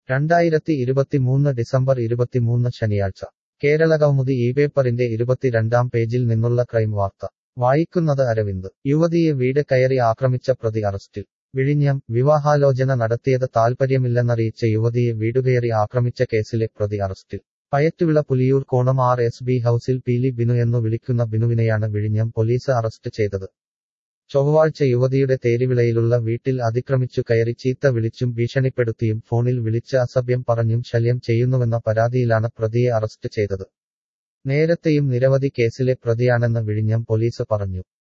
2023 December 23 ശനിയാഴ്ച കേരളകൗമുദി പേപ്പറിന്റെ 22-ാം പേജിൽ നിന്നുള്ള ക്രൈം വാർത്ത വായിക്കുന്നത് അരവിന്ദ് യുവതിയെ വീട് കയറി ആക്രമിച്ച പ്രതി അറസ്റ്റിൽ വിഴിഞ്ഞം വിവാഹാലോചന നടത്തിയത് താൽപര്യമില്ലെന്നറിയിച്ച യുവതിയെ വീടുകയറി ആക്രമിച്ച കേസിലെ പ്രതി അറസ്റ്റിൽ പയറ്റുവിള പുലിയൂർ കോണം RSB ഹൌസിൽ പീലി ബിനു എന്നു വിളിക്കുന്ന ബിനുവിനെയാണ് വിഴിഞ്ഞം പോലീസ് അറസ്റ്റ് ചെയ്തത് ചൊവ്വാഴ്ച യുവതിയുടെ തേരിവിളയിലുള്ള വീട്ടിൽ അതിക്രമിച്ചു കയറി ചീത്ത വിളിച്ചും ഭീഷണിപ്പെടുത്തിയും ഫോണിൽ വിളിച്ച് അസഭ്യം പറഞ്ഞും ശല്യം ചെയ്യുന്നുവെന്ന പരാതിയിലാണ് പ്രതിയെ അറസ്റ്റ് ചെയ്തത് നേരത്തെയും നിരവധി കേസിലെ പ്രതിയാണെന്ന് വിഴിഞ്ഞം പോലീസ് പറഞ്ഞു